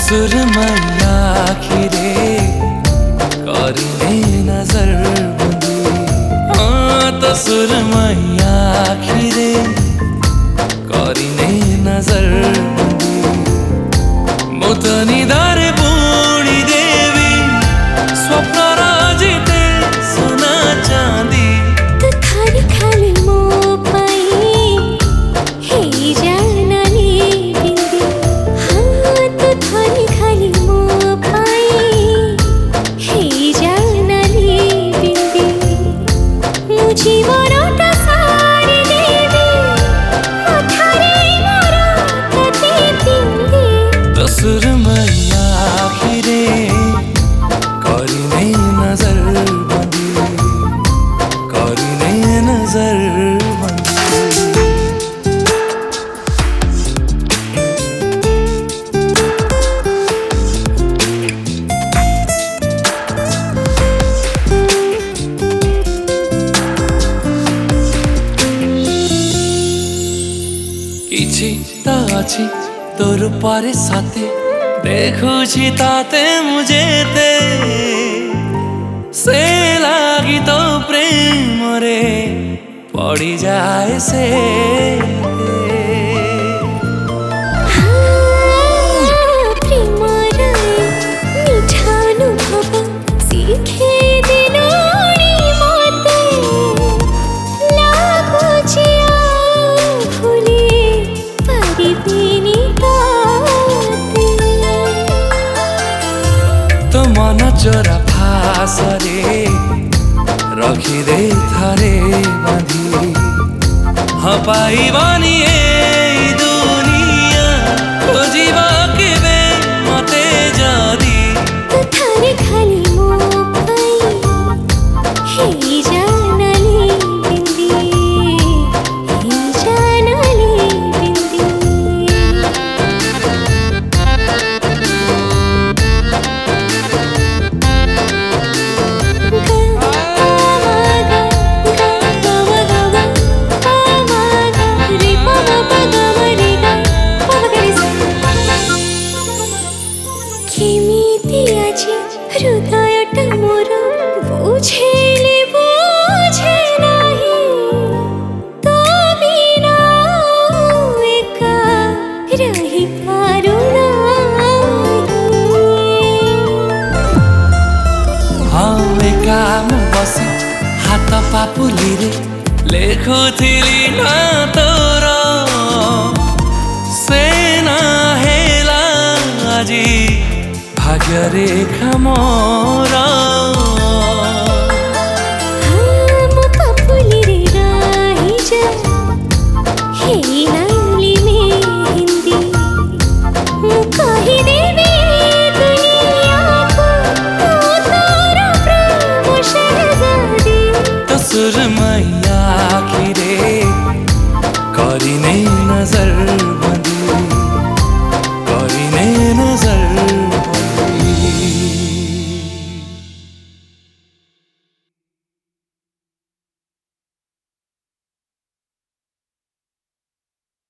सुरमैया आखिरे करिने नजर बंदी। हाँ तो सुरमैया आखिरे करिने नजर बंदी। मुतनी दारे बूढ़ी देवी स्वप्न राजिते सोना चांदी। तो थारी खाली मो पाई हे जानली बिंदी। हाँ तो थारी खाली मो पाई हे जानली बिंदी। मुझे मोरोटा सारी देवी थारे मोरोटा बिंदी। तो सुरमैया आखिरे करिने नजर बंदी। करिने नजर बंदी। किछि त अछि तोर पारे साथे देखुछि ताते मुझे ते से लागी तो प्रेम रे पड़ी जाए से। तो मन चोरा फासरे रखिदे थारे बांधी। हाँ पाइबानी ए दुनिया खोजिबा केबे मते जदी। तो थारे खाली मो पाई हे जानली बिंदी। हे जानली बिंदी। हृदयटा मोर बुझेले बुझे नाही। तो बिना एका रही पारु नाही। हाँ एका मु बसी हाथ पापुली रे लेखुथिली ना तोर से ना हेला आजी भाग्य रेखा मोर।